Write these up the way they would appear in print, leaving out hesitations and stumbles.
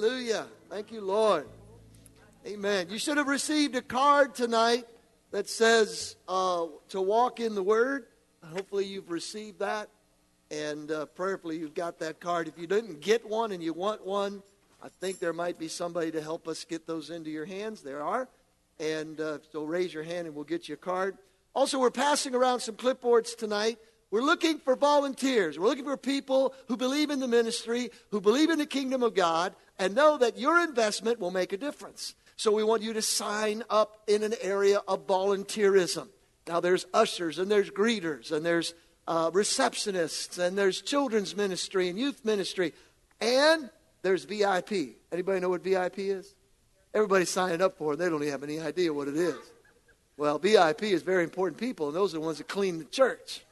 Hallelujah. Thank you, Lord. Amen. You should have received a card tonight that says to walk in the Word. Hopefully you've received that, and prayerfully you've got that card. If you didn't get one and you want one, I think there might be somebody to help us get those into your hands. There are. And so raise your hand and we'll get you a card. Also, we're passing around some clipboards tonight. We're looking for volunteers. We're looking for people who believe in the ministry, who believe in the kingdom of God, and know that your investment will make a difference. So we want you to sign up in an area of volunteerism. Now, there's ushers, and there's greeters, and there's receptionists, and there's children's ministry and youth ministry, and there's VIP. Anybody know what VIP is? Everybody's signing up for it. They don't even have any idea what it is. Well, VIP is very important people, and those are the ones that clean the church.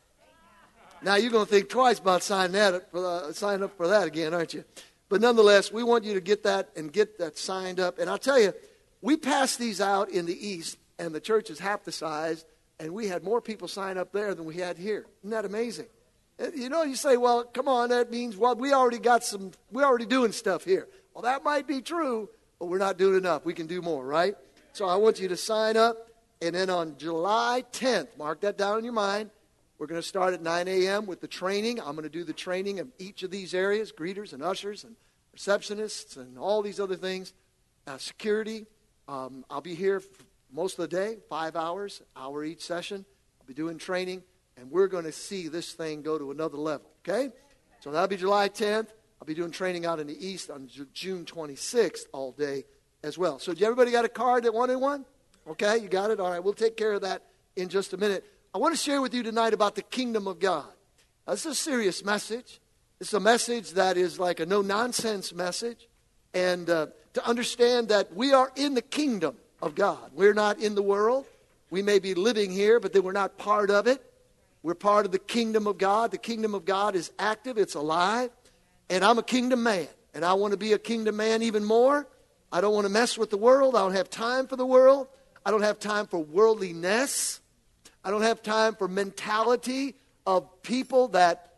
Now, you're going to think twice about signing up for that again, aren't you? But nonetheless, we want you to get that signed up. And I'll tell you, we pass these out in the East, and the church is half the size, and we had more people sign up there than we had here. Isn't that amazing? You know, you say, well, come on, that means, well, we're already doing stuff here. Well, that might be true, but we're not doing enough. We can do more, right? So I want you to sign up, and then on July 10th, mark that down in your mind, we're going to start at 9 a.m. with the training. I'm going to do the training of each of these areas, greeters and ushers and receptionists and all these other things, security. I'll be here for most of the day, 5 hours, hour each session. I'll be doing training, and we're going to see this thing go to another level, okay? So that'll be July 10th. I'll be doing training out in the East on June 26th all day as well. So everybody got a card that wanted one? Okay, you got it? All right, we'll take care of that in just a minute. I want to share with you tonight about the kingdom of God. Now, this is a serious message. It's a message that is like a no-nonsense message. And to understand that we are in the kingdom of God. We're not in the world. We may be living here, but then we're not part of it. We're part of the kingdom of God. The kingdom of God is active. It's alive. And I'm a kingdom man. And I want to be a kingdom man even more. I don't want to mess with the world. I don't have time for the world. I don't have time for worldliness. I don't have time for mentality of people that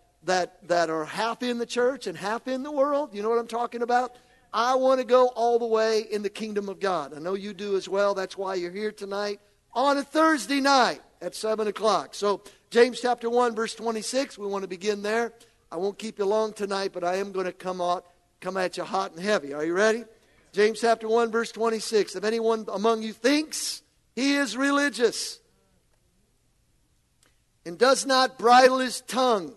are half in the church and half in the world. You know what I'm talking about? I want to go all the way in the kingdom of God. I know you do as well. That's why you're here tonight on a Thursday night at 7 o'clock. So James chapter 1, verse 26, we want to begin there. I won't keep you long tonight, but I am going to come at you hot and heavy. Are you ready? James chapter 1, verse 26. If anyone among you thinks he is religious and does not bridle his tongue,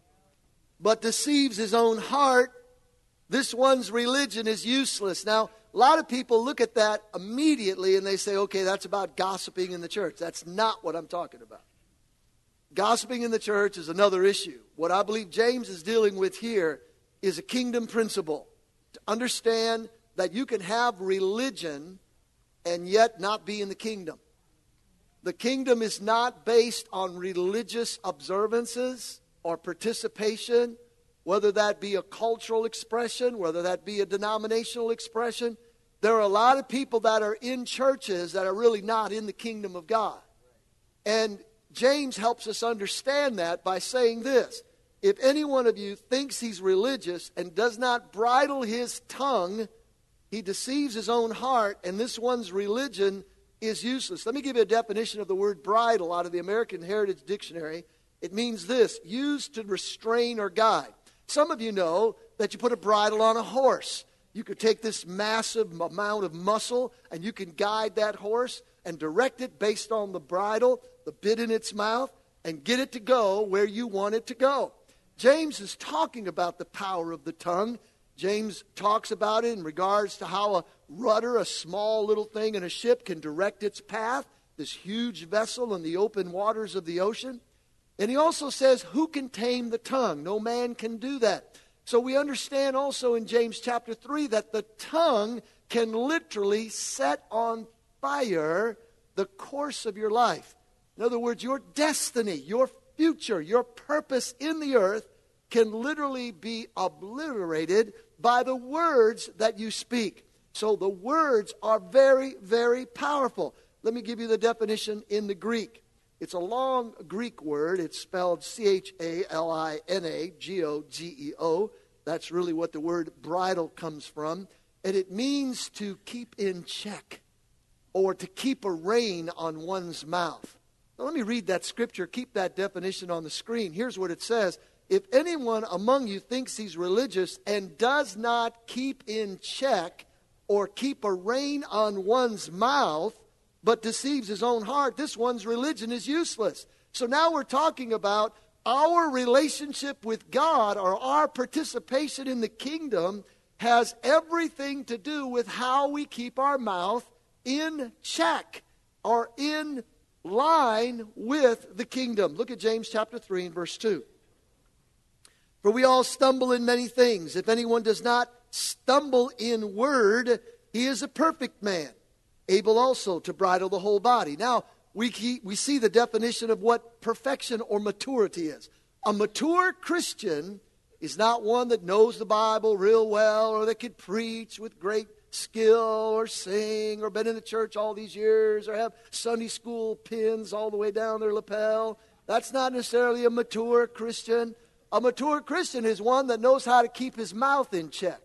but deceives his own heart, this one's religion is useless. Now, a lot of people look at that immediately and they say, okay, that's about gossiping in the church. That's not what I'm talking about. Gossiping in the church is another issue. What I believe James is dealing with here is a kingdom principle. To understand that you can have religion and yet not be in the kingdom. The kingdom is not based on religious observances or participation, whether that be a cultural expression, whether that be a denominational expression. There are a lot of people that are in churches that are really not in the kingdom of God. And James helps us understand that by saying this: if any one of you thinks he's religious and does not bridle his tongue, he deceives his own heart, and this one's religion is useless. Let me give you a definition of the word bridle out of the American Heritage Dictionary. It means this: used to restrain or guide. Some of you know that you put a bridle on a horse. You could take this massive amount of muscle and you can guide that horse and direct it based on the bridle, the bit in its mouth, and get it to go where you want it to go. James is talking about the power of the tongue. James talks about it in regards to how a rudder, a small little thing in a ship, can direct its path, this huge vessel in the open waters of the ocean. And he also says, who can tame the tongue? No man can do that. So we understand also in James chapter 3 that the tongue can literally set on fire the course of your life. In other words, your destiny, your future, your purpose in the earth can literally be obliterated by the words that you speak. So the words are very, very powerful. Let me give you the definition in the Greek. It's a long Greek word. It's spelled Chalina, Gogeo. That's really what the word bridle comes from. and it means to keep in check or to keep a rein on one's mouth. Now, let me read that scripture. Keep that definition on the screen. Here's what it says. If anyone among you thinks he's religious and does not keep in check or keep a rein on one's mouth, but deceives his own heart, this one's religion is useless. So now we're talking about our relationship with God, or our participation in the kingdom, has everything to do with how we keep our mouth in check or in line with the kingdom. Look at James chapter 3 and verse 2. For we all stumble in many things. If anyone does not stumble in word, he is a perfect man, able also to bridle the whole body. Now, we see the definition of what perfection or maturity is. A mature Christian is not one that knows the Bible real well, or that could preach with great skill, or sing, or been in the church all these years, or have Sunday school pins all the way down their lapel. That's not necessarily a mature Christian. A mature Christian is one that knows how to keep his mouth in check.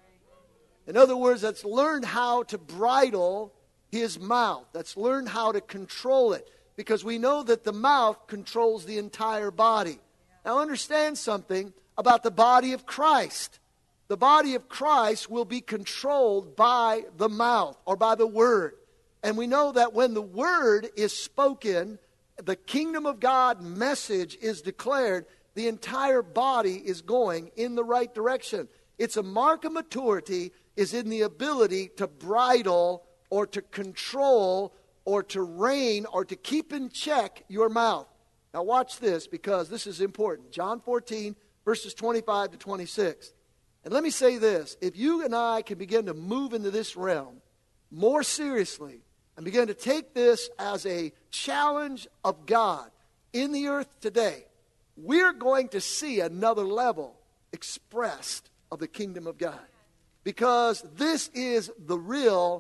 In other words, that's learned how to bridle his mouth. That's learned how to control it. Because we know that the mouth controls the entire body. Now understand something about the body of Christ. The body of Christ will be controlled by the mouth, or by the word. And we know that when the word is spoken, the kingdom of God message is declared, the entire body is going in the right direction. It's a mark of maturity is in the ability to bridle or to control or to rein or to keep in check your mouth. Now watch this, because this is important. John 14, verses 25 to 26. And let me say this. If you and I can begin to move into this realm more seriously and begin to take this as a challenge of God in the earth today, we're going to see another level expressed of the kingdom of God. Because this is the real,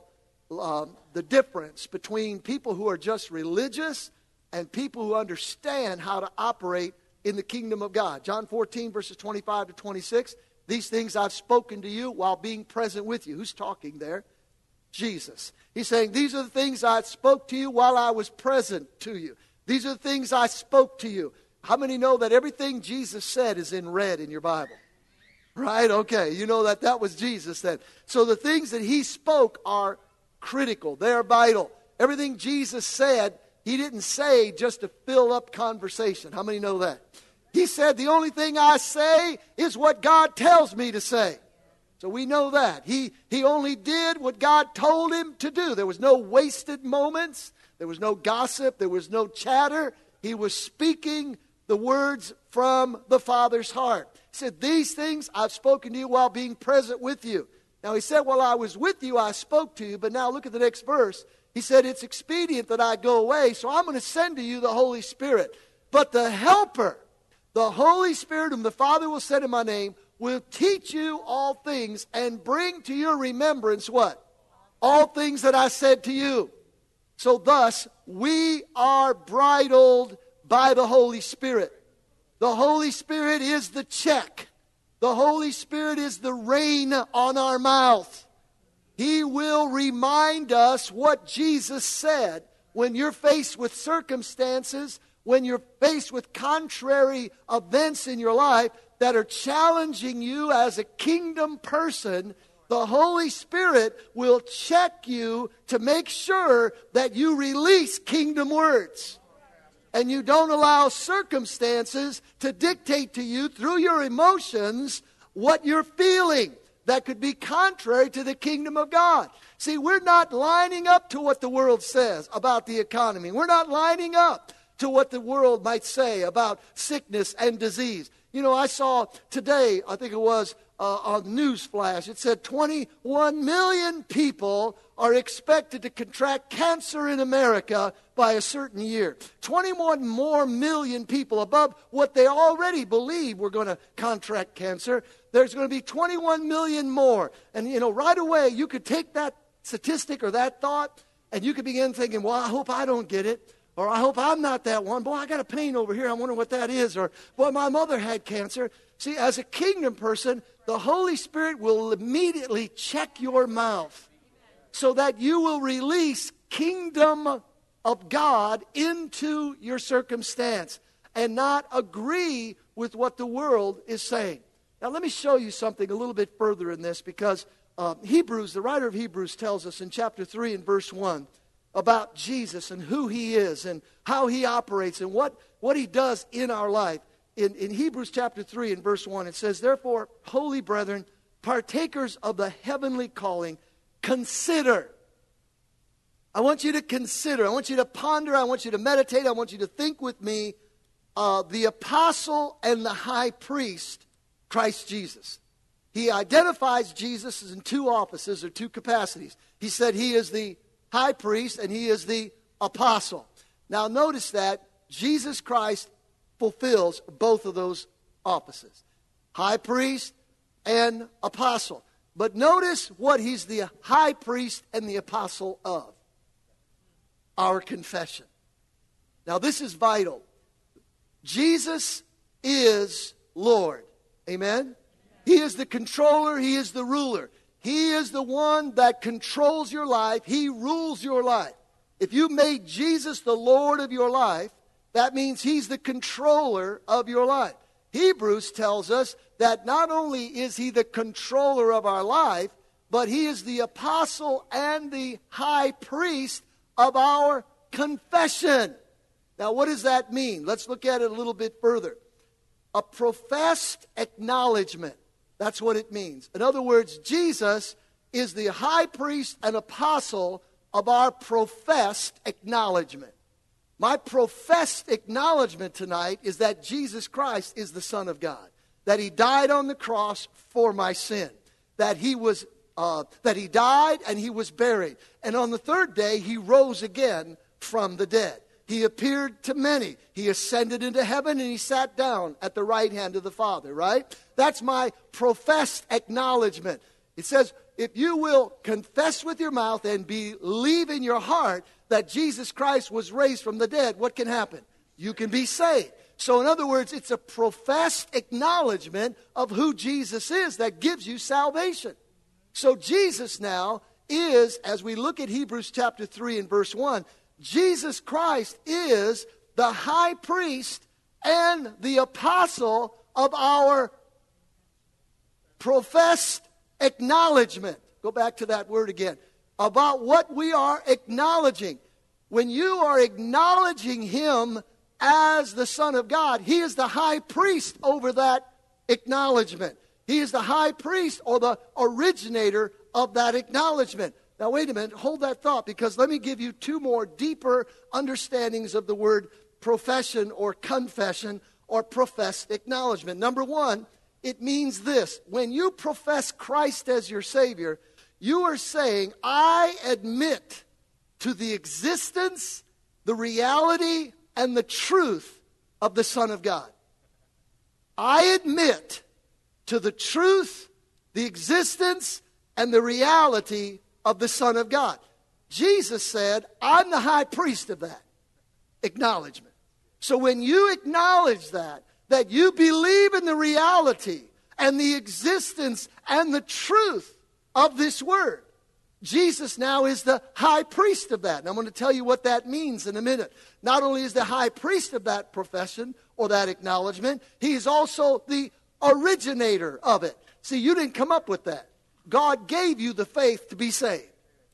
the difference between people who are just religious and people who understand how to operate in the kingdom of God. John 14, verses 25 to 26. These things I've spoken to you while being present with you. Who's talking there? Jesus. He's saying, these are the things I spoke to you while I was present to you. These are the things I spoke to you. How many know that everything Jesus said is in red in your Bible? Right? Okay. You know that was Jesus then. So the things that he spoke are critical. They're vital. Everything Jesus said, he didn't say just to fill up conversation. How many know that? He said, the only thing I say is what God tells me to say. So we know that. He only did what God told him to do. There was no wasted moments. There was no gossip. There was no chatter. He was speaking the words from the Father's heart. He said, these things I've spoken to you while being present with you. Now he said, while I was with you, I spoke to you. But now look at the next verse. He said, it's expedient that I go away, so I'm going to send to you the Holy Spirit. But the Helper, the Holy Spirit, whom the Father will send in my name, will teach you all things and bring to your remembrance what? All things that I said to you. So thus, we are bridled by the Holy Spirit. The Holy Spirit is the check. The Holy Spirit is the rein on our mouth. He will remind us what Jesus said. When you're faced with circumstances, when you're faced with contrary events in your life that are challenging you as a kingdom person, the Holy Spirit will check you to make sure that you release kingdom words. And you don't allow circumstances to dictate to you through your emotions what you're feeling that could be contrary to the kingdom of God. See, we're not lining up to what the world says about the economy. We're not lining up to what the world might say about sickness and disease. You know, I saw today, I think it was on News Flash, it said 21 million people are expected to contract cancer in America by a certain year. 21 more million people above what they already believe were going to contract cancer. There's going to be 21 million more. And, you know, right away you could take that statistic or that thought and you could begin thinking, well, I hope I don't get it. Or I hope I'm not that one. Boy, I got a pain over here. I wonder what that is. Or, boy, my mother had cancer. See, as a kingdom person, the Holy Spirit will immediately check your mouth so that you will release kingdom of God into your circumstance and not agree with what the world is saying. Now, let me show you something a little bit further in this, because Hebrews, the writer of Hebrews tells us in chapter 3 and verse 1 about Jesus and who he is and how he operates and what he does in our life. In Hebrews chapter 3 and verse 1, it says, "Therefore, holy brethren, partakers of the heavenly calling, consider." I want you to consider. I want you to ponder. I want you to meditate. I want you to think with me the apostle and the high priest, Christ Jesus. He identifies Jesus as in two offices or two capacities. He said he is the high priest and he is the apostle. Now notice that Jesus Christ fulfills both of those offices, high priest and apostle. But notice what he's the high priest and the apostle of: our confession. Now this is vital. Jesus is Lord. Amen? He is the controller. He is the ruler. He is the one that controls your life. He rules your life. If you made Jesus the Lord of your life, that means he's the controller of your life. Hebrews tells us that not only is he the controller of our life, but he is the apostle and the high priest of our confession. Now, what does that mean? Let's look at it a little bit further. A professed acknowledgement. That's what it means. In other words, Jesus is the high priest and apostle of our professed acknowledgement. My professed acknowledgement tonight is that Jesus Christ is the Son of God, that he died on the cross for my sin, that he died and he was buried, and on the third day he rose again from the dead. He appeared to many. He ascended into heaven and he sat down at the right hand of the Father, right? That's my professed acknowledgement. It says, if you will confess with your mouth and believe in your heart that Jesus Christ was raised from the dead, what can happen? You can be saved. So in other words, it's a professed acknowledgement of who Jesus is that gives you salvation. So Jesus now is, as we look at Hebrews chapter 3 and verse 1, Jesus Christ is the high priest and the apostle of our professed acknowledgement. Go back to that word again. About what we are acknowledging. When you are acknowledging him as the Son of God, he is the high priest over that acknowledgement. He is the high priest or the originator of that acknowledgement. Now wait a minute, hold that thought, because let me give you two more deeper understandings of the word profession or confession or professed acknowledgement. Number one, it means this: when you profess Christ as your Savior, you are saying, I admit to the existence, the reality, and the truth of the Son of God. I admit to the truth, the existence, and the reality of the Son of God. Jesus said, I'm the high priest of that acknowledgement. So when you acknowledge that you believe in the reality and the existence and the truth of this word, Jesus now is the high priest of that. And I'm going to tell you what that means in a minute. Not only is the high priest of that profession or that acknowledgement, he is also the originator of it. See, you didn't come up with that. God gave you the faith to be saved.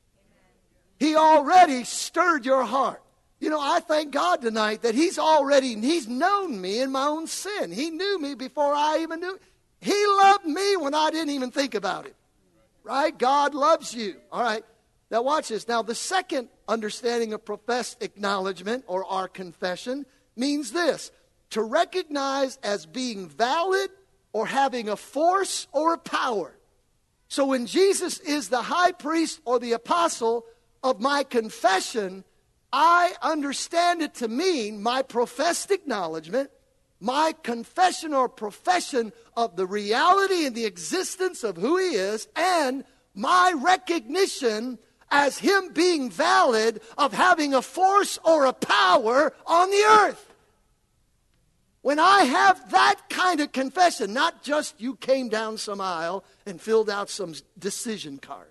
He already stirred your heart. You know, I thank God tonight that he's known me in my own sin. He knew me before I even knew. He loved me when I didn't even think about it. Right? God loves you. All right. Now watch this. Now the second understanding of professed acknowledgement or our confession means this: to recognize as being valid or having a force or a power. So when Jesus is the high priest or the apostle of my confession, I understand it to mean my professed acknowledgement, my confession or profession of the reality and the existence of who he is, and my recognition as him being valid of having a force or a power on the earth. When I have that kind of confession, not just you came down some aisle and filled out some decision card.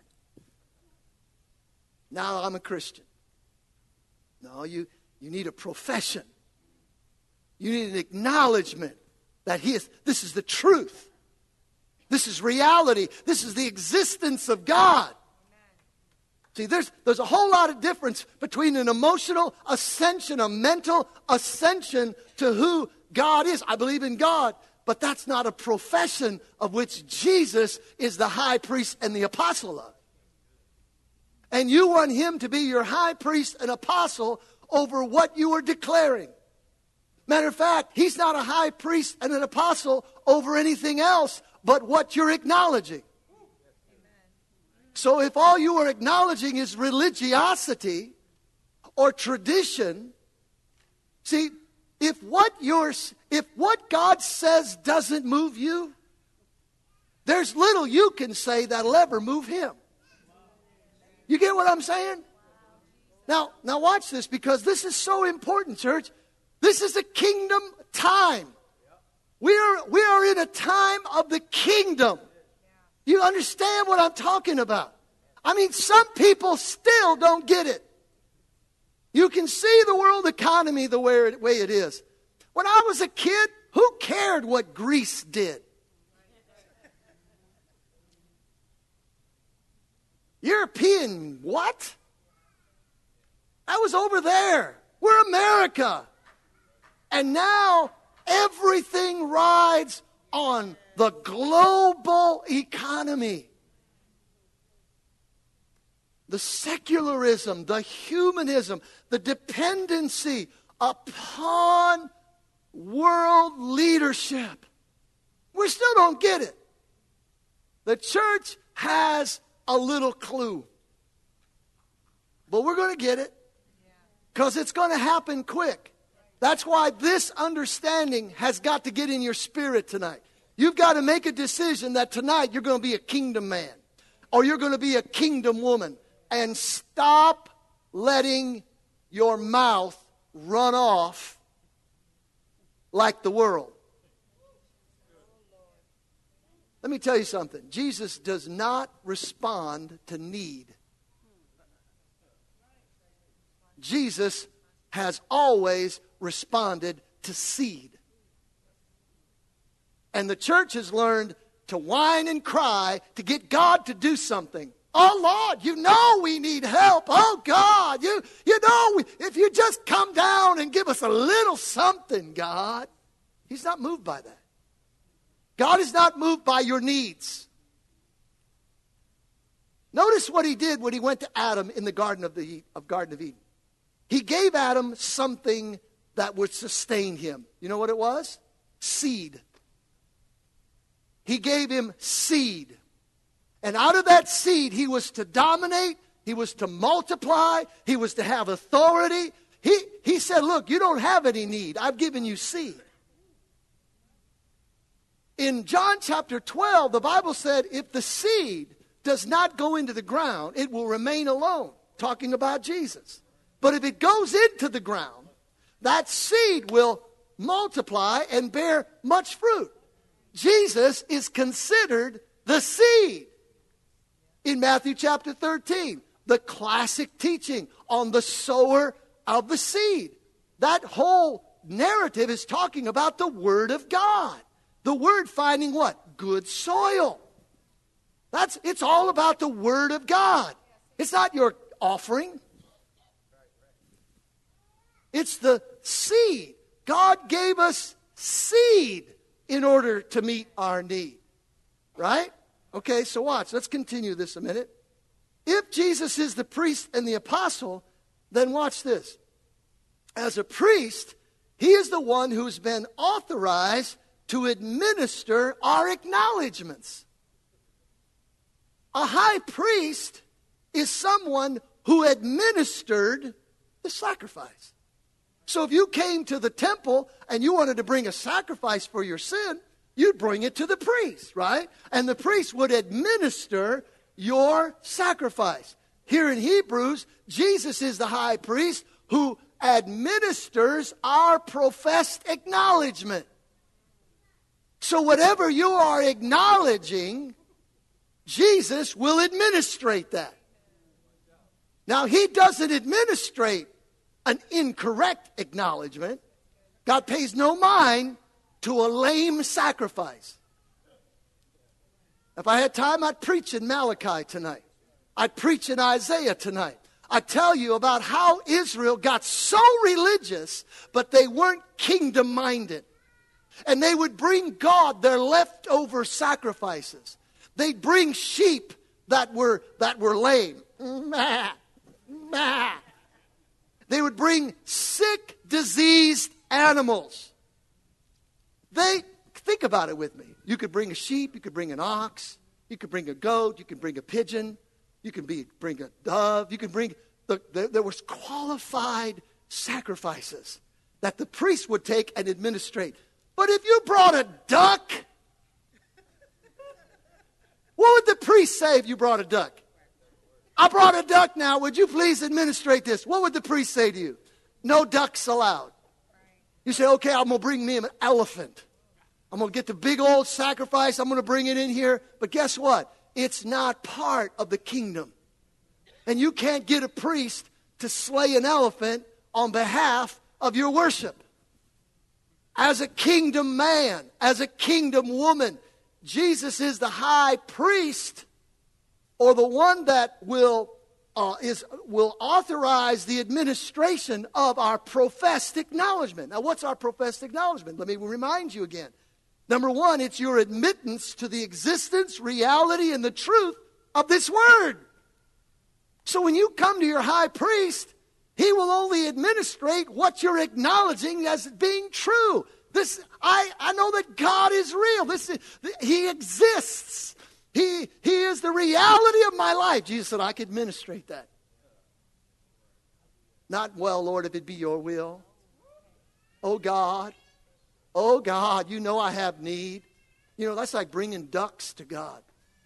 Now I'm a Christian. No, you need a profession. You need an acknowledgement that this is the truth. This is reality. This is the existence of God. See, there's a whole lot of difference between an emotional ascension, a mental ascension to who God is. I believe in God, but that's not a profession of which Jesus is the high priest and the apostle of. And you want him to be your high priest and apostle over what you are declaring. Matter of fact, he's not a high priest and an apostle over anything else but what you're acknowledging. So if all you are acknowledging is religiosity or tradition, see, if what God says doesn't move you, there's little you can say that'll ever move him. You get what I'm saying? Now watch this, because this is so important, church. This is a kingdom time. We are in a time of the kingdom. You understand what I'm talking about? I mean, some people still don't get it. You can see the world economy the way it is. When I was a kid, who cared what Greece did? European what? That was over there. We're America. And now everything rides on the global economy. The secularism, the humanism, the dependency upon world leadership. We still don't get it. The church has a little clue. But we're going to get it, because it's going to happen quick. That's why this understanding has got to get in your spirit tonight. You've got to make a decision that tonight you're going to be a kingdom man, or you're going to be a kingdom woman, and stop letting your mouth run off like the world. Let me tell you something. Jesus does not respond to need. Jesus has always responded to seed. And the church has learned to whine and cry to get God to do something. Oh, Lord, you know we need help. Oh, God, you know, if you just come down and give us a little something, God. He's not moved by that. God is not moved by your needs. Notice what he did when he went to Adam in the Garden of Eden. He gave Adam something that would sustain him. You know what it was? Seed. He gave him seed. And out of that seed, he was to dominate, he was to multiply, he was to have authority. He said, look, you don't have any need. I've given you seed. In John chapter 12, the Bible said, if the seed does not go into the ground, it will remain alone. Talking about Jesus. But if it goes into the ground, that seed will multiply and bear much fruit. Jesus is considered the seed. In Matthew chapter 13, the classic teaching on the sower of the seed. That whole narrative is talking about the Word of God. The Word finding what? Good soil. It's all about the Word of God. It's not your offering. It's the seed. God gave us seed in order to meet our need. Right? Okay, so watch. Let's continue this a minute. If Jesus is the priest and the apostle, then watch this. As a priest, he is the one who's been authorized to administer our acknowledgments. A high priest is someone who administered the sacrifice. So if you came to the temple and you wanted to bring a sacrifice for your sin, you'd bring it to the priest, right? And the priest would administer your sacrifice. Here in Hebrews, Jesus is the high priest who administers our professed acknowledgement. So whatever you are acknowledging, Jesus will administrate that. Now, he doesn't administrate an incorrect acknowledgement. God pays no mind to a lame sacrifice. If I had time, I'd preach in Malachi tonight. I'd preach in Isaiah tonight. I'd tell you about how Israel got so religious, but they weren't kingdom-minded. And they would bring God their leftover sacrifices. They'd bring sheep that were lame. They would bring sick, diseased animals. Think about it with me. You could bring a sheep, you could bring an ox, you could bring a goat, you could bring a pigeon, you could bring a dove, you could bring, there was qualified sacrifices that the priest would take and administrate. But if you brought a duck, what would the priest say if you brought a duck? I brought a duck now, would you please administrate this? What would the priest say to you? No ducks allowed. You say, okay, I'm going to bring me an elephant. I'm going to get the big old sacrifice. I'm going to bring it in here. But guess what? It's not part of the kingdom. And you can't get a priest to slay an elephant on behalf of your worship. As a kingdom man, as a kingdom woman, Jesus is the high priest, or the one that will authorize the administration of our professed acknowledgement. Now, what's our professed acknowledgement? Let me remind you again. Number one, it's your admittance to the existence, reality, and the truth of this word. So when you come to your high priest, he will only administrate what you're acknowledging as being true. I know that God is real. He exists. He is the reality of my life. Jesus said, I could administrate that. Not, well, Lord, if it be your will. Oh, God, you know I have need. You know, that's like bringing ducks to God.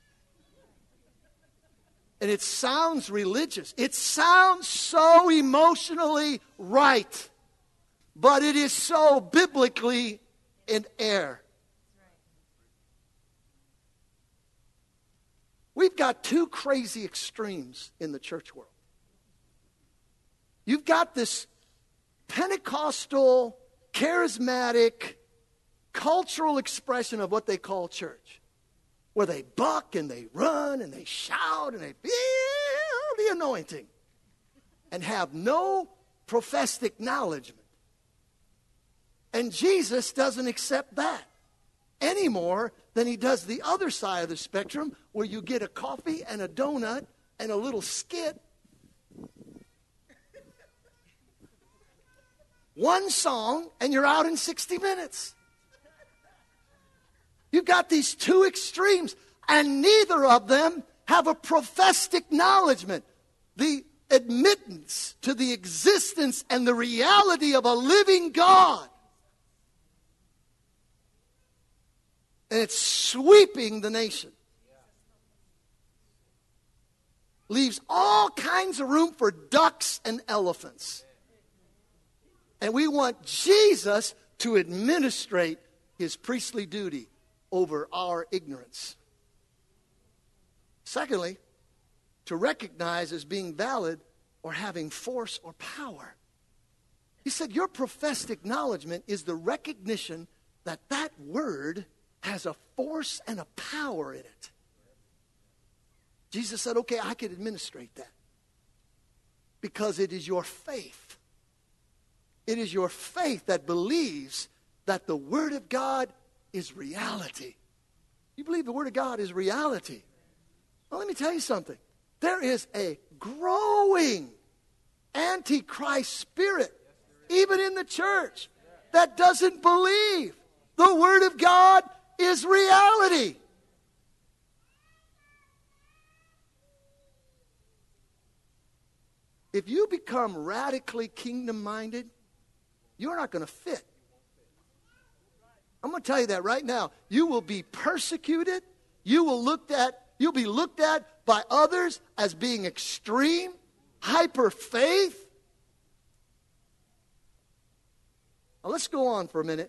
And it sounds religious. It sounds so emotionally right. But it is so biblically in error. We've got two crazy extremes in the church world. You've got this Pentecostal, charismatic, cultural expression of what they call church, where they buck and they run and they shout and they feel the anointing and have no professed acknowledgement. And Jesus doesn't accept that any more than he does the other side of the spectrum, where you get a coffee and a donut and a little skit. One song and you're out in 60 minutes. You've got these two extremes, and neither of them have a professed acknowledgement. The admittance to the existence and the reality of a living God. And it's sweeping the nation. Leaves all kinds of room for ducks and elephants. And we want Jesus to administrate his priestly duty over our ignorance. Secondly, to recognize as being valid or having force or power. He said your professed acknowledgement is the recognition that that word has a force and a power in it. Jesus said, okay, I can administrate that. Because it is your faith. It is your faith that believes that the Word of God is reality. You believe the Word of God is reality. Well, let me tell you something. There is a growing antichrist spirit, even in the church, that doesn't believe the Word of God is reality. If you become radically kingdom-minded, you're not going to fit. I'm going to tell you that right now. You will be persecuted. You'll be looked at by others as being extreme, hyper faith. Now let's go on for a minute.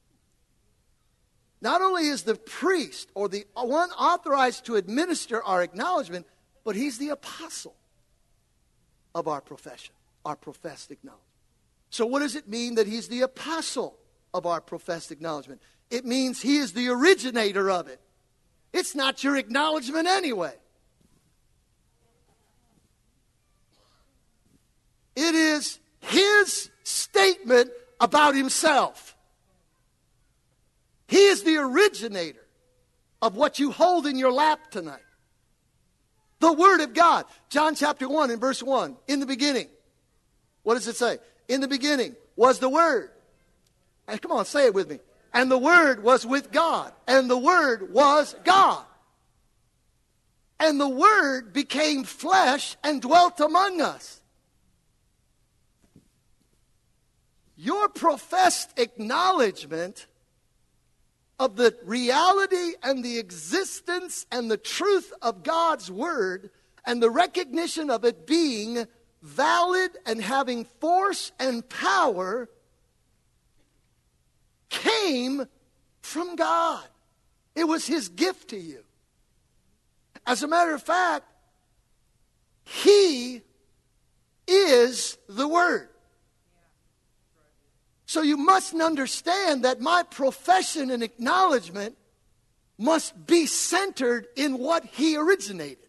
Not only is the priest or the one authorized to administer our acknowledgement, but he's the apostle of our profession, our professed acknowledgement. So what does it mean that he's the apostle of our professed acknowledgement? It means he is the originator of it. It's not your acknowledgement anyway. It is his statement about himself. He is the originator of what you hold in your lap tonight. The Word of God. John chapter 1 and verse 1. In the beginning. What does it say? In the beginning was the Word. And come on, say it with me. And the Word was with God. And the Word was God. And the Word became flesh and dwelt among us. Your professed acknowledgement of the reality and the existence and the truth of God's Word and the recognition of it being valid and having force and power came from God. It was His gift to you. As a matter of fact, He is the Word. So you must understand that my profession and acknowledgement must be centered in what He originated.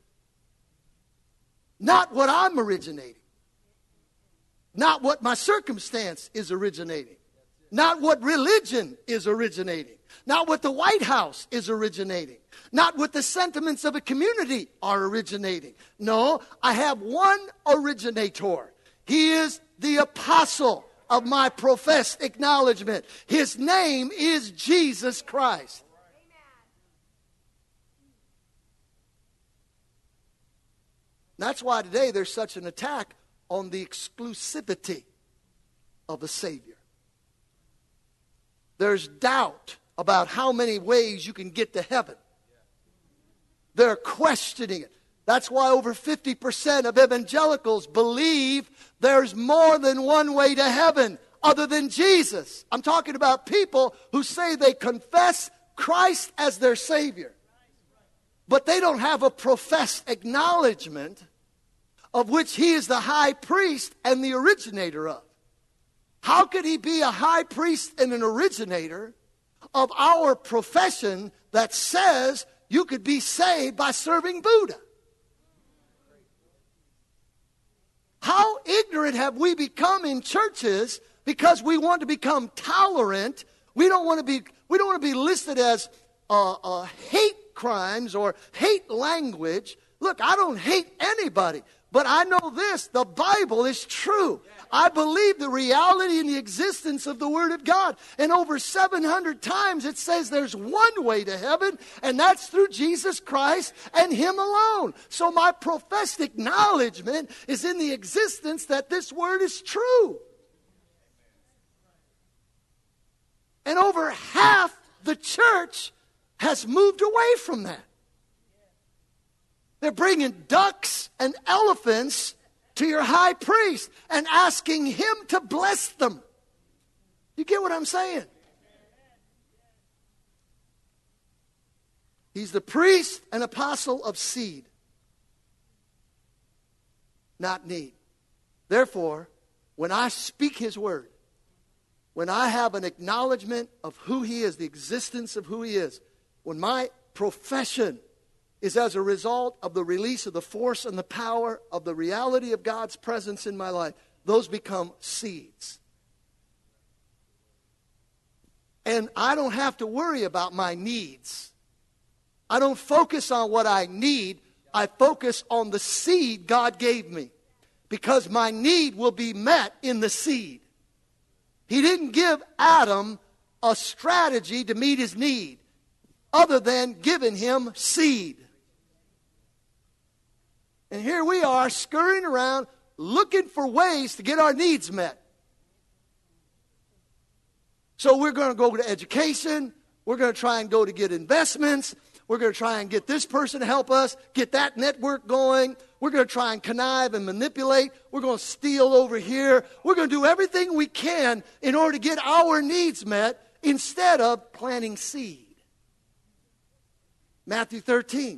Not what I'm originating. Not what my circumstance is originating. Not what religion is originating. Not what the White House is originating. Not what the sentiments of a community are originating. No, I have one originator. He is the apostle of my professed acknowledgement. His name is Jesus Christ. That's why today there's such an attack on the exclusivity of the Savior. There's doubt about how many ways you can get to heaven. They're questioning it. That's why over 50% of evangelicals believe there's more than one way to heaven other than Jesus. I'm talking about people who say they confess Christ as their Savior, but they don't have a professed acknowledgement of which He is the high priest and the originator of. How could He be a high priest and an originator of our profession that says you could be saved by serving Buddha? How ignorant have we become in churches because we want to become tolerant? We don't want to be listed as hate crimes or hate language. Look, I don't hate anybody, but I know this: the Bible is true. I believe the reality and the existence of the Word of God. And over 700 times it says there's one way to heaven, and that's through Jesus Christ and Him alone. So my professed acknowledgement is in the existence that this Word is true. And over half the church has moved away from that. They're bringing ducks and elephants to your high priest and asking him to bless them. You get what I'm saying? He's the priest and apostle of seed, not need. Therefore, when I speak His word, when I have an acknowledgement of who He is, the existence of who He is, when my profession is as a result of the release of the force and the power of the reality of God's presence in my life, those become seeds. And I don't have to worry about my needs. I don't focus on what I need. I focus on the seed God gave me, because my need will be met in the seed. He didn't give Adam a strategy to meet his need other than giving him seed. And here we are scurrying around looking for ways to get our needs met. So we're going to go to education. We're going to try and go to get investments. We're going to try and get this person to help us, get that network going. We're going to try and connive and manipulate. We're going to steal over here. We're going to do everything we can in order to get our needs met instead of planting seed. Matthew 13,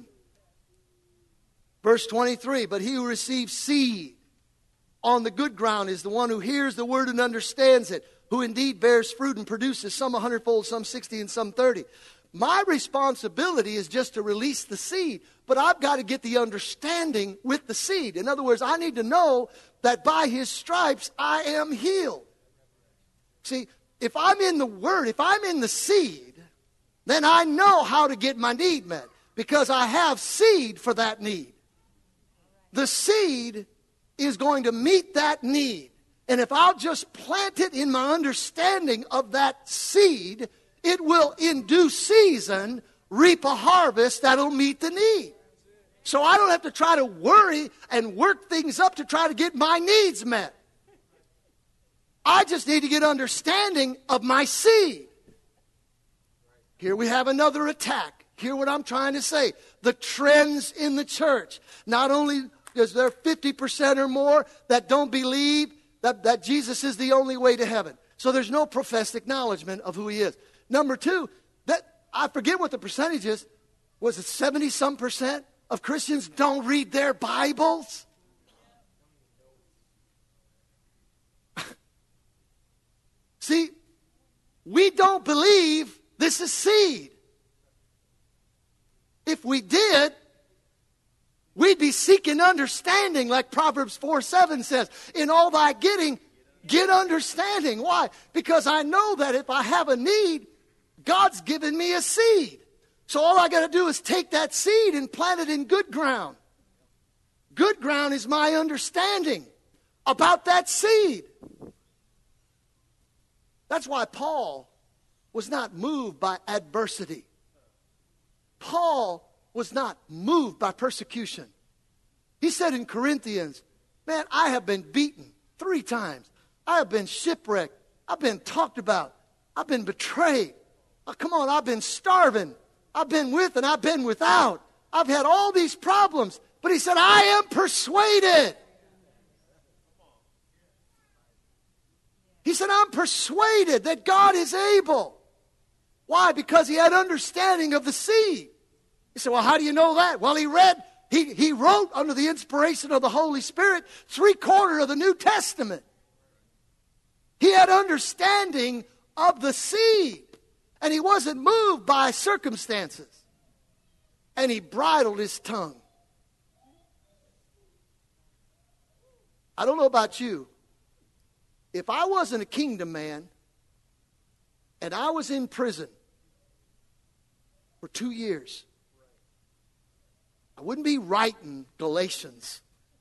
verse 23, but he who receives seed on the good ground is the one who hears the word and understands it, who indeed bears fruit and produces some 100-fold, some 60, and some 30. My responsibility is just to release the seed, but I've got to get the understanding with the seed. In other words, I need to know that by his stripes I am healed. See, if I'm in the word, if I'm in the seed, then I know how to get my need met because I have seed for that need. The seed is going to meet that need. And if I'll just plant it in my understanding of that seed, it will in due season reap a harvest that'll meet the need. So I don't have to try to worry and work things up to try to get my needs met. I just need to get understanding of my seed. Here we have another attack. Hear what I'm trying to say. The trends in the church. Not only is there 50% or more that don't believe that Jesus is the only way to heaven. So there's no professed acknowledgement of who he is. Number two, that I forget what the percentage is. Was it 70-some% of Christians don't read their Bibles? See, we don't believe this is seed. If we did, we'd be seeking understanding like Proverbs 4:7 says. In all thy getting, get understanding. Why? Because I know that if I have a need, God's given me a seed. So all I got to do is take that seed and plant it in good ground. Good ground is my understanding about that seed. That's why Paul was not moved by adversity. Paul was not moved by persecution. He said in Corinthians, man, I have been beaten 3 times. I have been shipwrecked. I've been talked about. I've been betrayed. Oh, come on, I've been starving. I've been with and I've been without. I've had all these problems. But he said, I am persuaded. He said, I'm persuaded that God is able. Why? Because he had understanding of the seed. He said, well, how do you know that? Well, he wrote under the inspiration of the Holy Spirit 3/4 of the New Testament. He had understanding of the seed. And he wasn't moved by circumstances. And he bridled his tongue. I don't know about you. If I wasn't a kingdom man and I was in prison for 2 years, I wouldn't be writing Galatians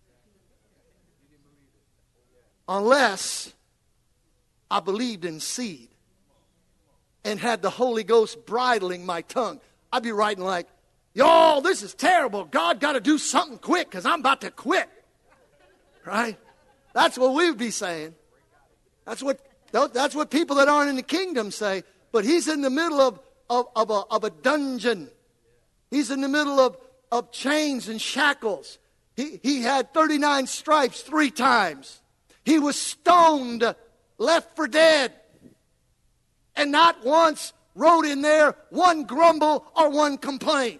unless I believed in seed and had the Holy Ghost bridling my tongue. I'd be writing like, y'all, this is terrible. God got to do something quick because I'm about to quit. Right? That's what we would be saying. That's what people that aren't in the kingdom say. But he's in the middle of a dungeon. He's in the middle of chains and shackles. He had 39 stripes 3 times. He was stoned, left for dead. And not once wrote in there one grumble or one complaint.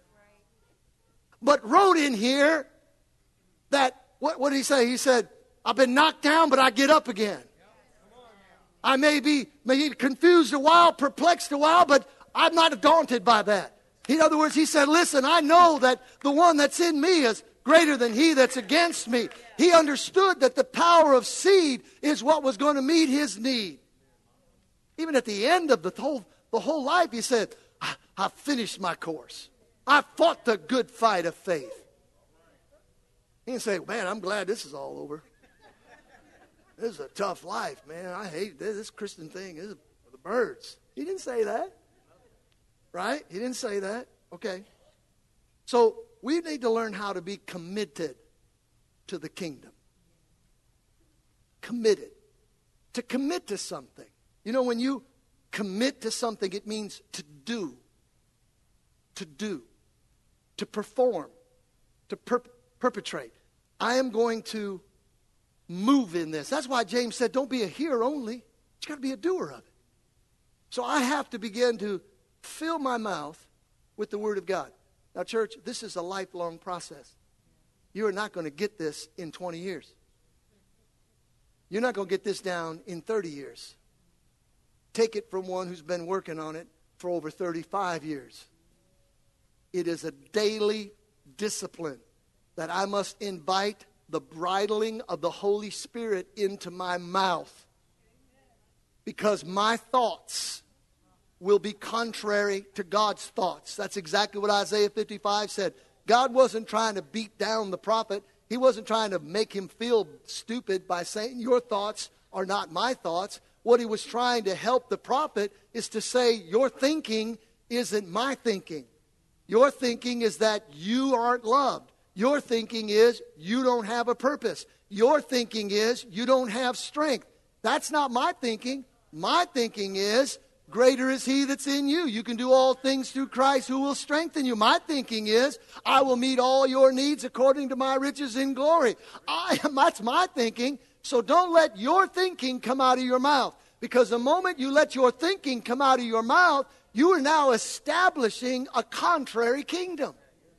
But wrote in here that, what did he say? He said, I've been knocked down, but I get up again. I may be confused a while, perplexed a while, but I'm not daunted by that. In other words, he said, listen, I know that the one that's in me is greater than he that's against me. He understood that the power of seed is what was going to meet his need. Even at the end of the whole life, he said, I finished my course. I fought the good fight of faith. He didn't say, man, I'm glad this is all over. This is a tough life, man. I hate this Christian thing. This is for the birds. He didn't say that. Right? He didn't say that. Okay. So we need to learn how to be committed to the kingdom. Committed. To commit to something. You know, when you commit to something, it means to do. to do, to perform, to perpetrate. I am going to move in this. That's why James said, don't be a hearer only. You got to be a doer of it. So I have to begin to fill my mouth with the Word of God. Now, church, this is a lifelong process. You are not going to get this in 20 years. You're not going to get this down in 30 years. Take it from one who's been working on it for over 35 years. It is a daily discipline that I must invite the bridling of the Holy Spirit into my mouth. Because my thoughts will be contrary to God's thoughts. That's exactly what Isaiah 55 said. God wasn't trying to beat down the prophet. He wasn't trying to make him feel stupid by saying, your thoughts are not my thoughts. What he was trying to help the prophet is to say, your thinking isn't my thinking. Your thinking is that you aren't loved. Your thinking is you don't have a purpose. Your thinking is you don't have strength. That's not my thinking. My thinking is greater is he that's in you. You can do all things through Christ who will strengthen you. My thinking is I will meet all your needs according to my riches in glory. That's my thinking. So don't let your thinking come out of your mouth. Because the moment you let your thinking come out of your mouth, you are now establishing a contrary kingdom.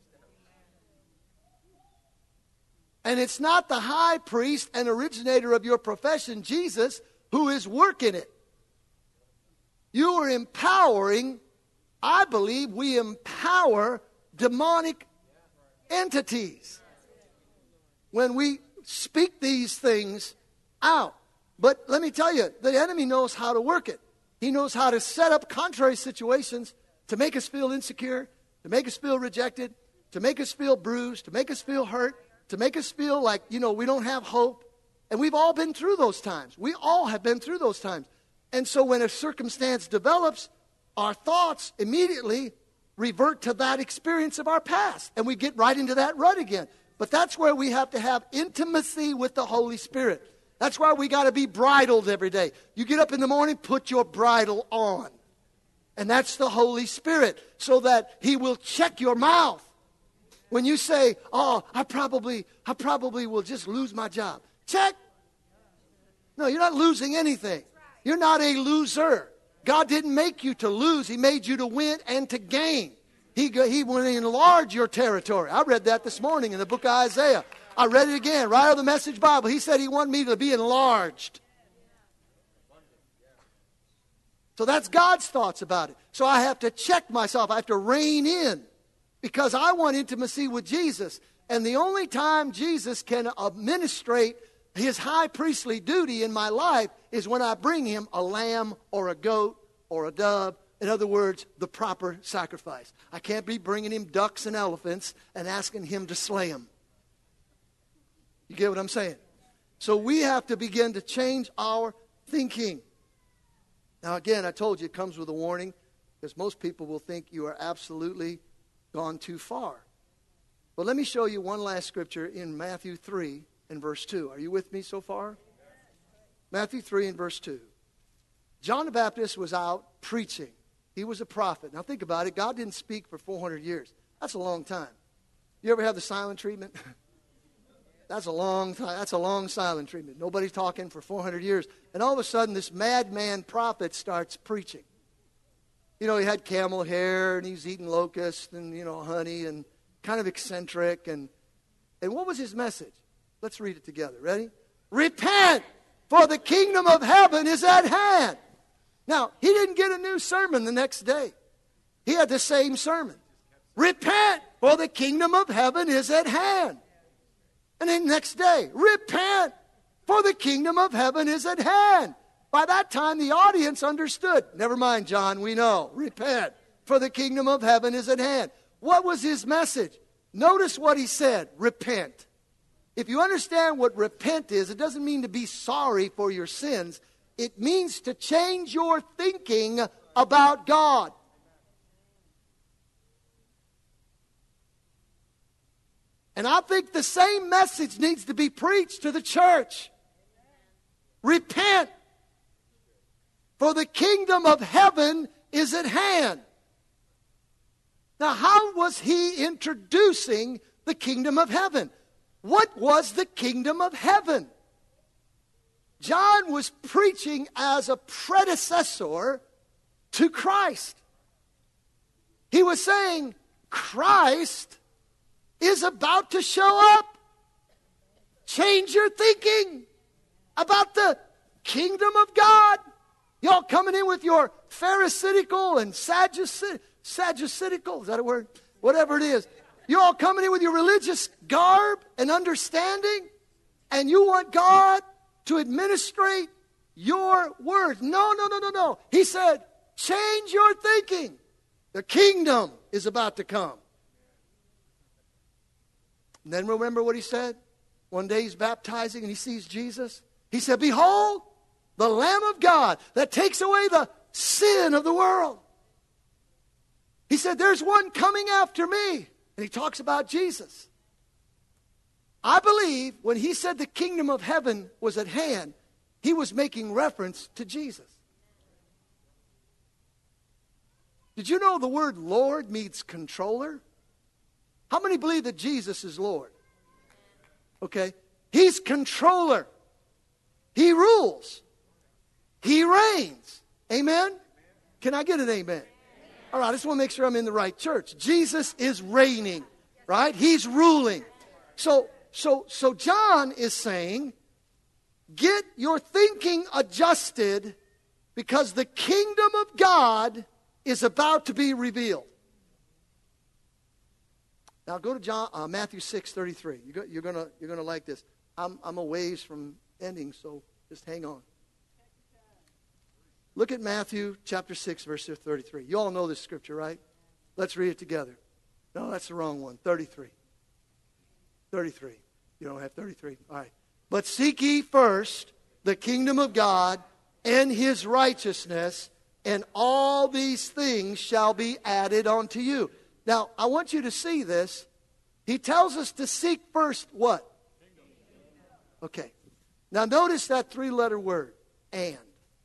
And it's not the high priest and originator of your profession, Jesus, who is working it. You are empowering, I believe we empower demonic entities when we speak these things out. But let me tell you, the enemy knows how to work it. He knows how to set up contrary situations to make us feel insecure, to make us feel rejected, to make us feel bruised, to make us feel hurt, to make us feel like, we don't have hope. And we've all been through those times. We all have been through those times. And so when a circumstance develops, our thoughts immediately revert to that experience of our past. And we get right into that rut again. But that's where we have to have intimacy with the Holy Spirit. That's why we got to be bridled every day. You get up in the morning, put your bridle on. And that's the Holy Spirit, so that he will check your mouth. When you say, I probably will just lose my job. Check. No, you're not losing anything. You're not a loser. God didn't make you to lose. He made you to win and to gain. He will enlarge your territory. I read that this morning in the book of Isaiah. I read it again, right out of the Message Bible. He said he wanted me to be enlarged. So that's God's thoughts about it. So I have to check myself. I have to rein in because I want intimacy with Jesus. And the only time Jesus can administrate his high priestly duty in my life is when I bring him a lamb or a goat or a dove. In other words, the proper sacrifice. I can't be bringing him ducks and elephants and asking him to slay them. You get what I'm saying? So we have to begin to change our thinking. Now again, I told you it comes with a warning because most people will think you are absolutely gone too far. But let me show you one last scripture in Matthew 3 and verse 2. Are you with me so far? Matthew 3 and verse 2. John the Baptist was out preaching. He was a prophet. Now think about it. God didn't speak for 400 years. That's a long time. You ever have the silent treatment? That's a long time. That's a long silent treatment. Nobody's talking for 400 years. And all of a sudden, this madman prophet starts preaching. He had camel hair, and he's eating locusts and, honey, and kind of eccentric. And what was his message? Let's read it together. Ready? Repent, for the kingdom of heaven is at hand. Now, he didn't get a new sermon the next day. He had the same sermon. Repent, for the kingdom of heaven is at hand. And then next day, repent, for the kingdom of heaven is at hand. By that time, the audience understood. Never mind, John, we know. Repent, for the kingdom of heaven is at hand. What was his message? Notice what he said, repent. If you understand what repent is, it doesn't mean to be sorry for your sins. It means to change your thinking about God. And I think the same message needs to be preached to the church. Repent, for the kingdom of heaven is at hand. Now, how was he introducing the kingdom of heaven? What was the kingdom of heaven? John was preaching as a predecessor to Christ. He was saying, Christ is about to show up. Change your thinking about the kingdom of God. Y'all coming in with your Pharisaical and Sadduceical, is that a word? Whatever it is. You all coming in with your religious garb and understanding, and you want God to administrate your word. No. He said, change your thinking. The kingdom is about to come. And then remember what he said? One day he's baptizing and he sees Jesus. He said, behold, the Lamb of God that takes away the sin of the world. He said, there's one coming after me. And he talks about Jesus. I believe when he said the kingdom of heaven was at hand, he was making reference to Jesus. Did you know the word Lord means controller? How many believe that Jesus is Lord? Okay. He's controller. He rules. He reigns. Amen? Can I get an amen? All right, I just want to make sure I'm in the right church. Jesus is reigning, right? He's ruling. So John is saying, get your thinking adjusted because the kingdom of God is about to be revealed. Now go to Matthew 6:33. You're gonna like this. I'm a ways from ending, so just hang on. Look at Matthew chapter 6, verse 33. You all know this scripture, right? Let's read it together. No, that's the wrong one. 33. 33. You don't have 33. All right. But seek ye first the kingdom of God and his righteousness, and all these things shall be added unto you. Now, I want you to see this. He tells us to seek first what? Okay. Now, notice that three-letter word, and.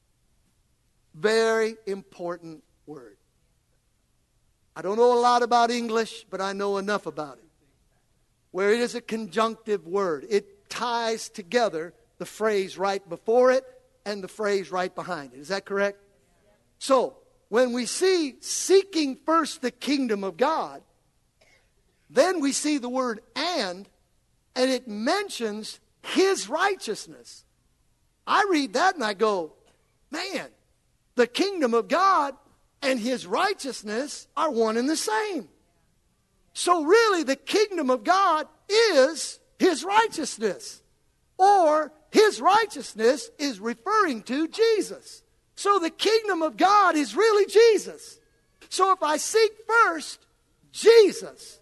Very important word. I don't know a lot about English, but I know enough about it. Where it is a conjunctive word. It ties together the phrase right before it and the phrase right behind it. Is that correct? So, when we see seeking first the kingdom of God, then we see the word and it mentions his righteousness. I read that and I go, man, the kingdom of God and his righteousness are one and the same. So really the kingdom of God is his righteousness. Or his righteousness is referring to Jesus. So the kingdom of God is really Jesus. So if I seek first Jesus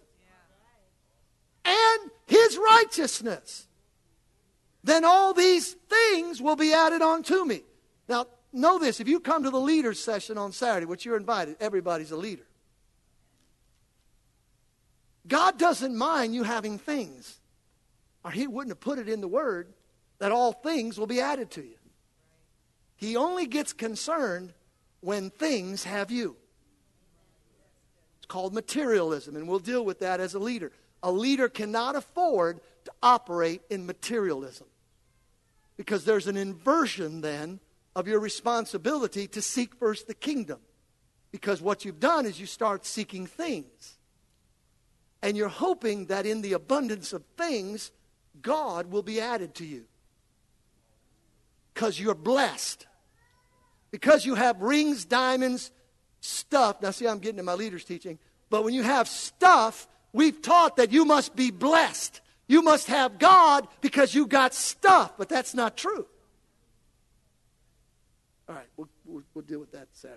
and his righteousness, then all these things will be added on to me. Now, know this, if you come to the leaders session on Saturday, which you're invited, everybody's a leader. God doesn't mind you having things, or he wouldn't have put it in the word that all things will be added to you. He only gets concerned when things have you. It's called materialism, and we'll deal with that as a leader. A leader cannot afford to operate in materialism because there's an inversion then of your responsibility to seek first the kingdom. Because what you've done is you start seeking things. And you're hoping that in the abundance of things, God will be added to you. Because you're blessed. Because you have rings, diamonds, stuff. Now see, I'm getting to my leaders teaching. But when you have stuff, we've taught that you must be blessed. You must have God because you got stuff. But that's not true. All right, we'll deal with that Saturday.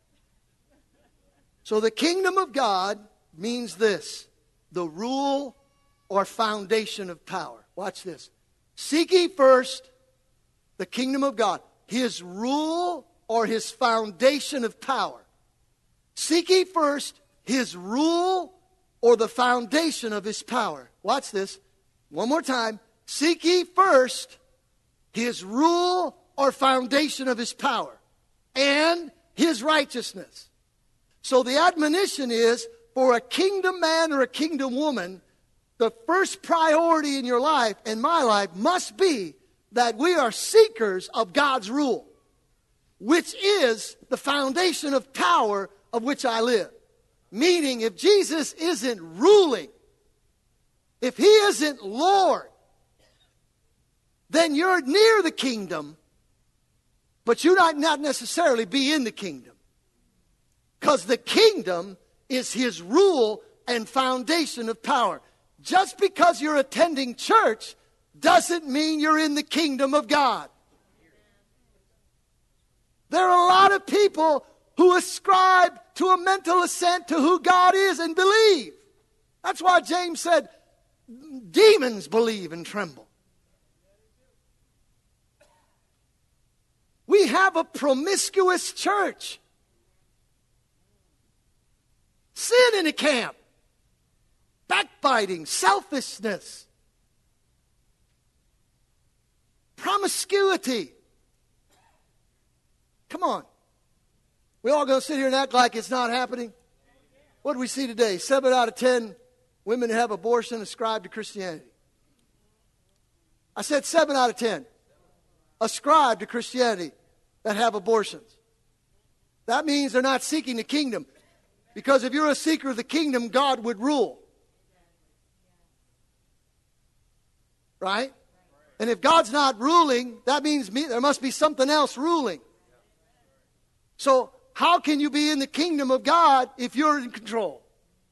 So the kingdom of God means this. The rule or foundation of power. Watch this. Seek ye first the kingdom of God. His rule or his foundation of power. Seek ye first his rule or the foundation of his power. Watch this. One more time. Seek ye first his rule or foundation of his power and his righteousness. So the admonition is for a kingdom man or a kingdom woman, the first priority in your life and my life must be that we are seekers of God's rule, which is the foundation of power of which I live. Meaning, if Jesus isn't ruling, if he isn't Lord, then you're near the kingdom, but you might not necessarily be in the kingdom. Because the kingdom is his rule and foundation of power. Just because you're attending church doesn't mean you're in the kingdom of God. There are a lot of people who ascribe to a mental assent to who God is and believe. That's why James said, demons believe and tremble. We have a promiscuous church. Sin in the camp. Backbiting, selfishness, promiscuity. Come on. We all going to sit here and act like it's not happening? What do we see today? 7 out of 10 women who have abortion ascribe to Christianity. I said 7 out of 10 ascribe to Christianity that have abortions. That means they're not seeking the kingdom. Because if you're a seeker of the kingdom, God would rule. Right? And if God's not ruling, that means there must be something else ruling. So how can you be in the kingdom of God if you're in control?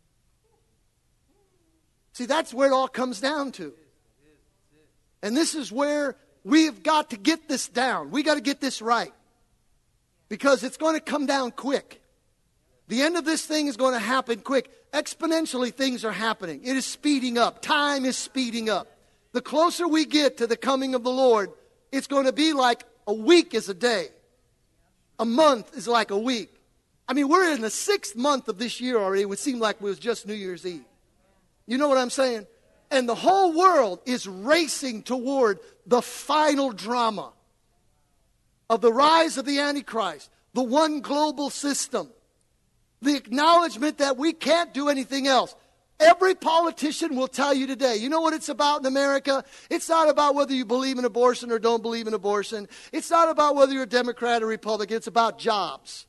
See, that's where it all comes down to. And this is where we've got to get this down. We got to get this right. Because it's going to come down quick. The end of this thing is going to happen quick. Exponentially, things are happening. It is speeding up. Time is speeding up. The closer we get to the coming of the Lord, it's going to be like a week is a day. A month is like a week. I mean, we're in the 6th month of this year already. It would seem like it was just New Year's Eve. You know what I'm saying? And the whole world is racing toward the final drama of the rise of the Antichrist, the one global system, the acknowledgement that we can't do anything else. Every politician will tell you today, you know what it's about in America? It's not about whether you believe in abortion or don't believe in abortion. It's not about whether you're a Democrat or Republican. It's about jobs.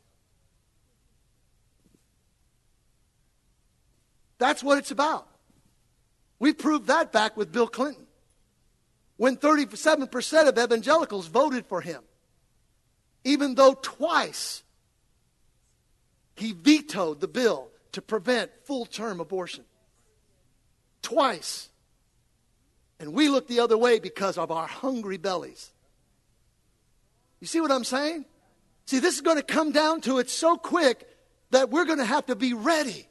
That's what it's about. We proved that back with Bill Clinton, when 37% of evangelicals voted for him, even though twice he vetoed the bill to prevent full-term abortion. Twice. And we look the other way because of our hungry bellies. You see what I'm saying? See, this is going to come down to it so quick that we're going to have to be ready.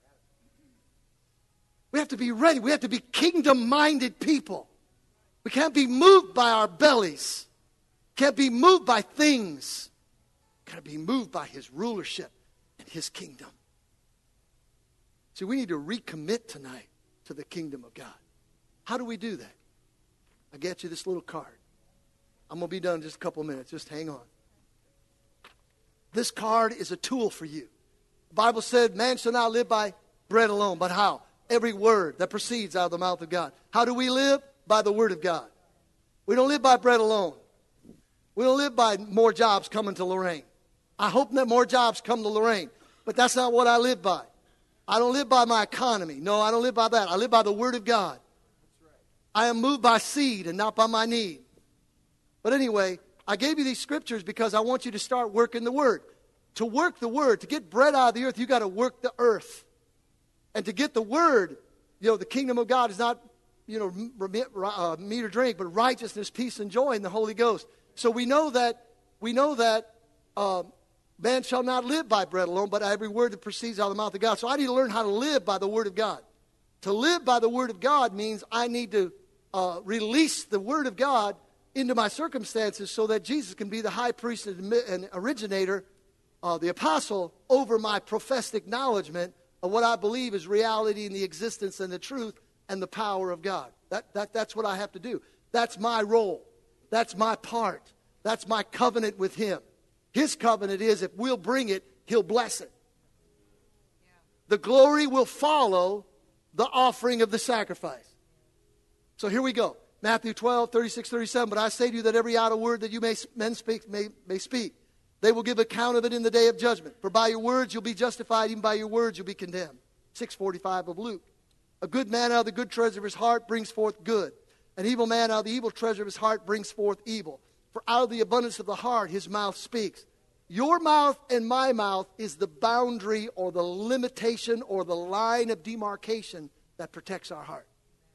We have to be ready. We have to be kingdom-minded people. We can't be moved by our bellies. Can't be moved by things. Got to be moved by his rulership and his kingdom. See, we need to recommit tonight to the kingdom of God. How do we do that? I get you this little card. I'm going to be done in just a couple of minutes. Just hang on. This card is a tool for you. The Bible said, man shall not live by bread alone, but how? Every word that proceeds out of the mouth of God. How do we live? By the word of God. We don't live by bread alone. We don't live by more jobs coming to Lorraine. I hope that more jobs come to Lorraine, but that's not what I live by. I don't live by my economy. No, I don't live by that. I live by the word of God. I am moved by seed and not by my need. But anyway, I gave you these scriptures because I want you to start working the word. To work the word, to get bread out of the earth, you got to work the earth. And to get the word, the kingdom of God is not, meat or drink, but righteousness, peace, and joy in the Holy Ghost. So we know that man shall not live by bread alone, but every word that proceeds out of the mouth of God. So I need to learn how to live by the word of God. To live by the word of God means I need to release the word of God into my circumstances so that Jesus can be the high priest and originator, the apostle, over my professed acknowledgement of what I believe is reality and the existence and the truth and the power of God. That's what I have to do. That's my role. That's my part. That's my covenant with him. His covenant is if we'll bring it, he'll bless it. the glory will follow the offering of the sacrifice. So here we go. Matthew 12, 36, 37. But I say to you that every idle word that you men speak may speak, they will give account of it in the day of judgment. For by your words you'll be justified, even by your words you'll be condemned. 6:45 of Luke. A good man out of the good treasure of his heart brings forth good. An evil man out of the evil treasure of his heart brings forth evil. For out of the abundance of the heart his mouth speaks. Your mouth and my mouth is the boundary or the limitation or the line of demarcation that protects our heart.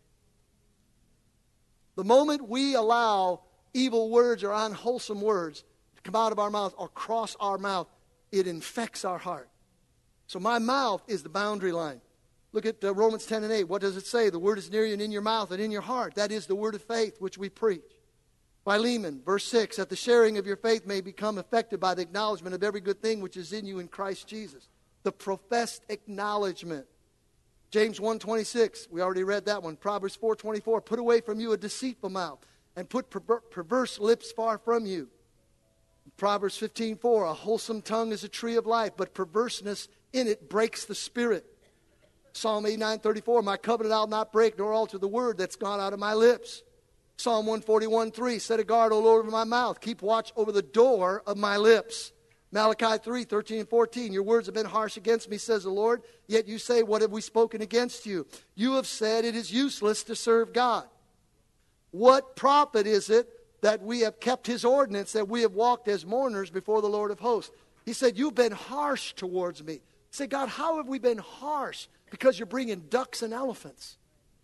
The moment we allow evil words or unwholesome words to come out of our mouth or cross our mouth, it infects our heart. So my mouth is the boundary line. Look at Romans 10 and 8. What does it say? The word is near you and in your mouth and in your heart. That is the word of faith which we preach. Philemon, verse 6, that the sharing of your faith may become effective by the acknowledgement of every good thing which is in you in Christ Jesus. The professed acknowledgement. James 1:26, we already read that one. Proverbs 4:24, put away from you a deceitful mouth and put perverse lips far from you. Proverbs 15:4, a wholesome tongue is a tree of life, but perverseness in it breaks the spirit. Psalm 89:34, my covenant I'll not break nor alter the word that's gone out of my lips. Psalm 141:3, set a guard, O Lord, over my mouth. Keep watch over the door of my lips. Malachi 3:13 and 14, your words have been harsh against me, says the Lord. Yet you say, what have we spoken against you? You have said it is useless to serve God. What profit is it that we have kept his ordinance, that we have walked as mourners before the Lord of hosts? He said, you've been harsh towards me. Say, God, how have we been harsh? Because you're bringing ducks and elephants.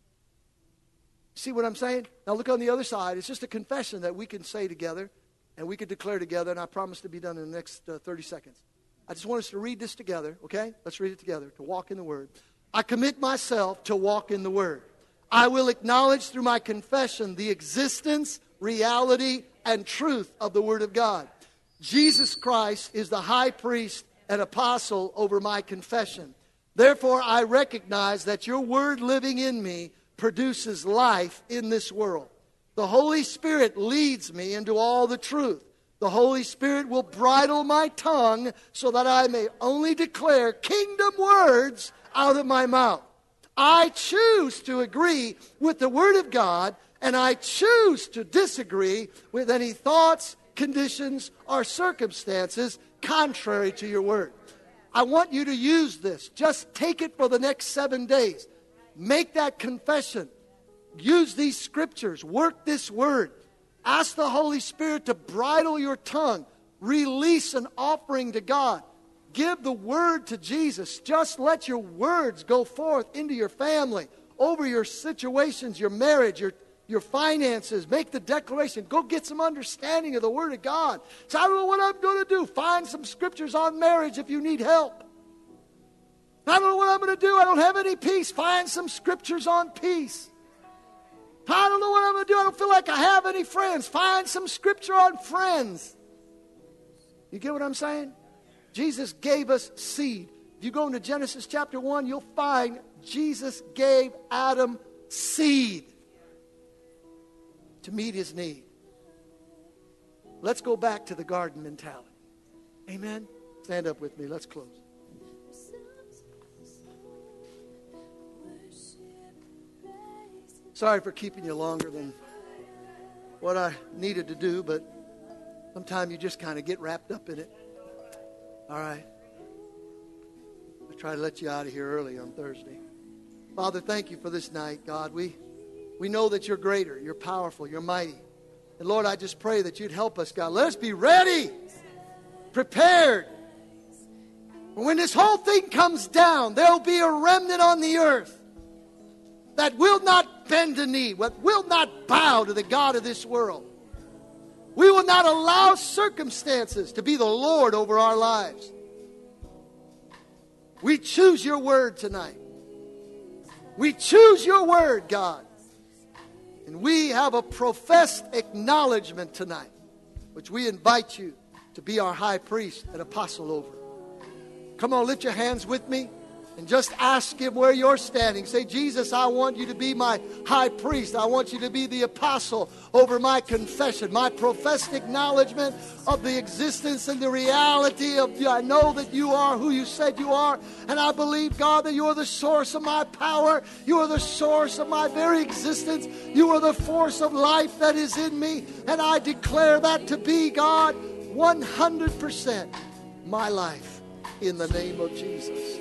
See what I'm saying? Now look on the other side. It's just a confession that we can say together and we can declare together, and I promise to be done in the next 30 seconds. I just want us to read this together, okay? Let's read it together, to walk in the Word. I commit myself to walk in the Word. I will acknowledge through my confession the existence, reality, and truth of the Word of God. Jesus Christ is the high priest and apostle over my confession. Therefore, I recognize that your Word living in me produces life in this world. The Holy Spirit leads me into all the truth. The Holy Spirit will bridle my tongue so that I may only declare kingdom words out of my mouth. I choose to agree with the Word of God, and I choose to disagree with any thoughts, conditions, or circumstances contrary to your Word. I want you to use this. Just take it for the next 7 days. Make that confession. Use these scriptures. Work this word. Ask the Holy Spirit to bridle your tongue. Release an offering to God. Give the word to Jesus. Just let your words go forth into your family, over your situations, your marriage, your finances. Make the declaration. Go get some understanding of the Word of God. So I don't know what I'm going to do. Find some scriptures on marriage if you need help. I don't know what I'm going to do. I don't have any peace. Find some scriptures on peace. I don't know what I'm going to do. I don't feel like I have any friends. Find some scripture on friends. You get what I'm saying? Jesus gave us seed. If you go into Genesis chapter 1, you'll find Jesus gave Adam seed to meet his need. Let's go back to the garden mentality. Amen? Stand up with me. Let's close. Sorry for keeping you longer than what I needed to do, but sometimes you just kind of get wrapped up in it. All right. I'll try to let you out of here early on Thursday. Father, thank you for this night, God. We know that you're greater, you're powerful, you're mighty. And Lord, I just pray that you'd help us, God. Let us be ready, prepared. When this whole thing comes down, there'll be a remnant on the earth that will not bend a knee, will not bow to the God of this world. We will not allow circumstances to be the Lord over our lives. We choose your word tonight. We choose your word, God. And we have a professed acknowledgement tonight, which we invite you to be our high priest and apostle over. Come on, lift your hands with me. And just ask Him where you're standing. Say, Jesus, I want you to be my high priest. I want you to be the apostle over my confession, my professed acknowledgement of the existence and the reality of you. I know that you are who you said you are. And I believe, God, that you are the source of my power. You are the source of my very existence. You are the force of life that is in me. And I declare that to be, God, 100% my life in the name of Jesus.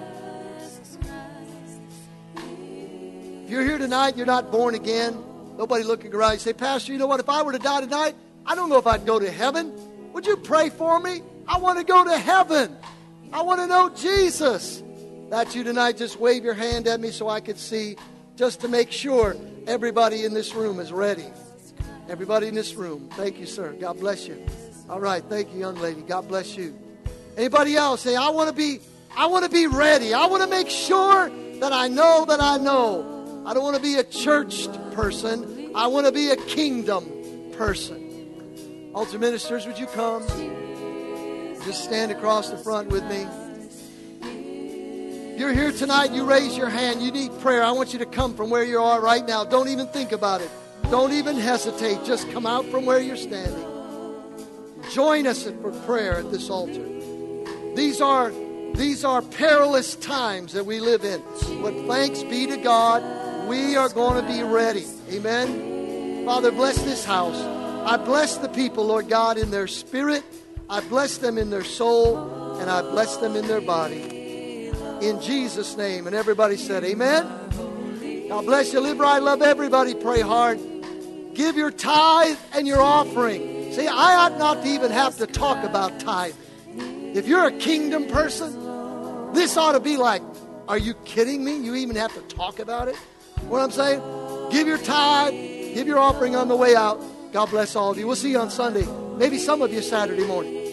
If you're here tonight and you're not born again, nobody looking around, you say, Pastor, you know what? If I were to die tonight, I don't know if I'd go to heaven. Would you pray for me? I want to go to heaven. I want to know Jesus. That's you tonight. Just wave your hand at me so I could see, just to make sure everybody in this room is ready. Everybody in this room. Thank you, sir. God bless you. All right. Thank you, young lady. God bless you. Anybody else say, I want to be ready. I want to make sure that I know that I know. I don't want to be a churched person. I want to be a kingdom person. Altar ministers, would you come? Just stand across the front with me. You're here tonight, you raise your hand, you need prayer. I want you to come from where you are right now. Don't even think about it. Don't even hesitate. Just come out from where you're standing. Join us for prayer at this altar. These are perilous times that we live in. But thanks be to God, we are going to be ready. Amen. Father, bless this house. I bless the people, Lord God, in their spirit. I bless them in their soul. And I bless them in their body. In Jesus' name. And everybody said, amen. God bless you. Live right. Love everybody. Pray hard. Give your tithe and your offering. See, I ought not to even have to talk about tithing. If you're a kingdom person, this ought to be like, are you kidding me? You even have to talk about it? What I'm saying? Give your tithe, give your offering on the way out. God bless all of you. We'll see you on Sunday. Maybe some of you Saturday morning.